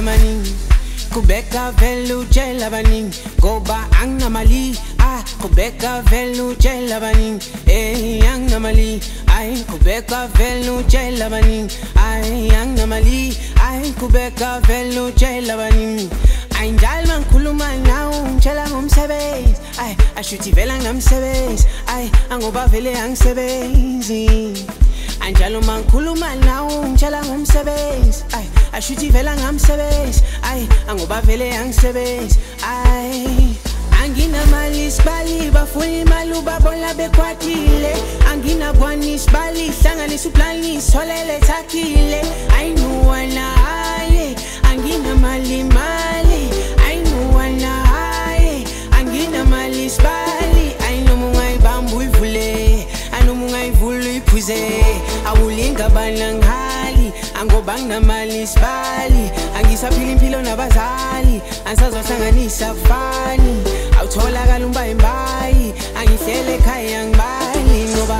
maningi kubeka vele utshela abaningi ngoba anginamali kubeka vele utshela abaningi anginamali kubeka vele utshela abaningi anginamali kubeka vele utshela abaningi njalo mangikhuluma nawe ngitshela ngomsebenzi ashuthi vela nginamsebenzi angoba vele angisebenzi njalo mangikhuluma nawe ngitshela ngomsebenzi ashuthi vela nginamsebenzi angoba vele angisebenzi anginamali isibali bafuna imali ubabona bekwatile anginabwani isibali hlanganisa uplani isolele thakile ayinuwana anginamali mali ayinuwana anginamali isibali ayinoma ungayibamba uyivule anoma ungayivula uyiphuze awulinga bana ngali angoba nginamali isibali angisaphila impilo nabazali angisazohlanganisa kufani awutholakala umbayimbayi angihlele ekhaya ngibali ngoba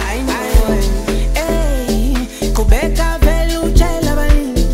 kubeka vele utshela abaningi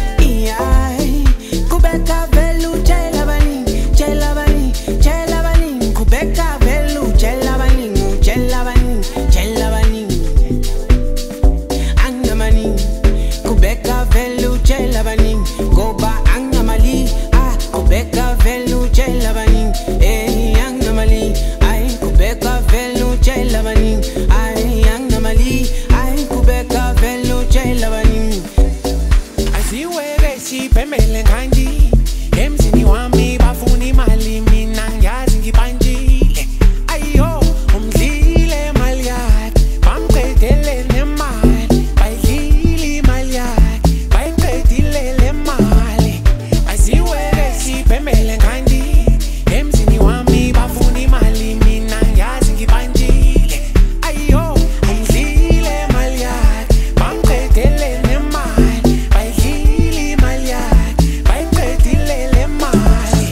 kubeka vele utshela abaningi tshela abaningi tshela abaningi kubeka vele utshela abaningi utshela abaningi tshela abaningi angamaningi kubeka vele utshela abaningi ngoba angamali kubeka vele utshela abaningi angamali kubeka vele utshela abaningi angamali kubeka vele utshela abaningi asiweke sibhemele ngandi emzini wami bafuna imali mina ngiyazi ngibanjile ayo umdlile imali yakhe bamqedele nemali bayidlile imali yakhe bayiqedile le mali asiweke sibhemele ngandi emzini wami bafuna imali mina ngiyazi ngibanjile ayo umdlile imali yakhe bamqedele nemali bayidlile imali yakhe bayiqedile le mali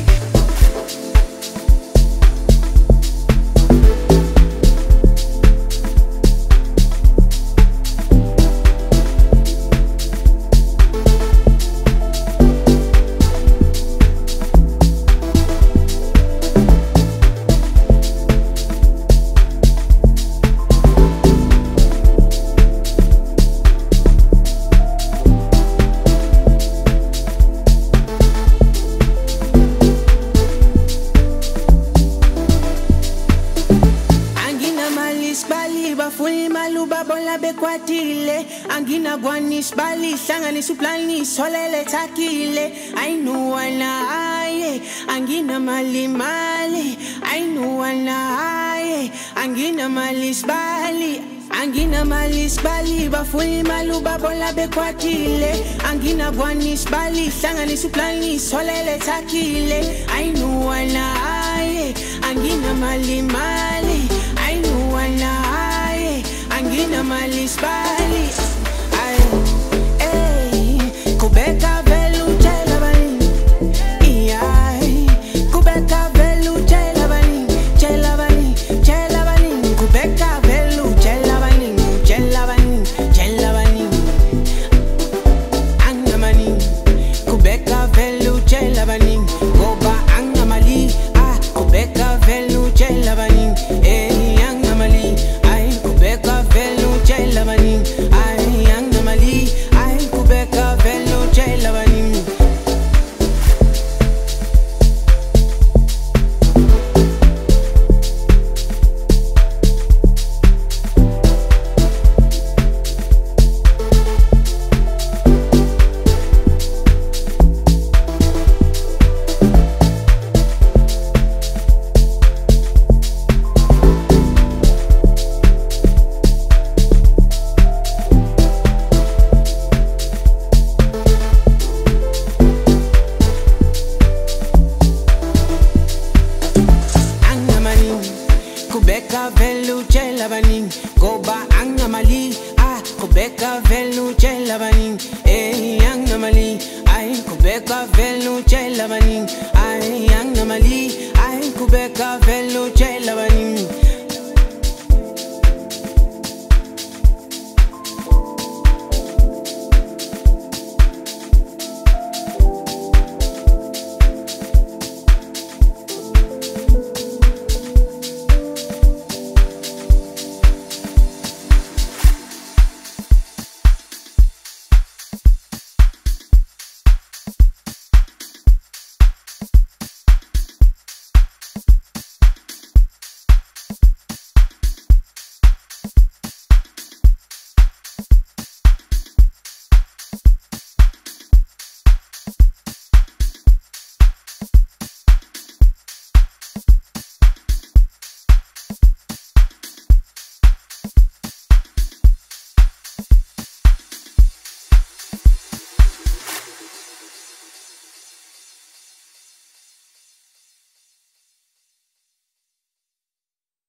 anginamali isibali bafuna imali ubabona bekwatile anginabwani isibali hlanganisa uplani isolele thakile ayinuwana anginamali mali ayinuwana anginamali isibali anginamali isibali bafuna imali ubabona bekwatile anginabwani isibali hlanganisa uplani isolele thakile ayinuwana anginamali mali ayinuwana anginamali isibali kubeka vele utshela abaningi kubeka vele utshela abaningi tshela abaningi tshela abaningi kubeka vele utshela abaningi tshela abaningi tshela abaningi angamaningi kubeka vele utshela abaningi ngoba angamali kubeka vele utshela abaningi angamali kubeka vele utshela abaningi angamali kubeka vele utshela abaningi kubeka vele utshela abaningi ngoba angamali kubeka vele utshela abaningi angamali kubeka vele utshela abaningi angamali kubeka vele utshela abaningi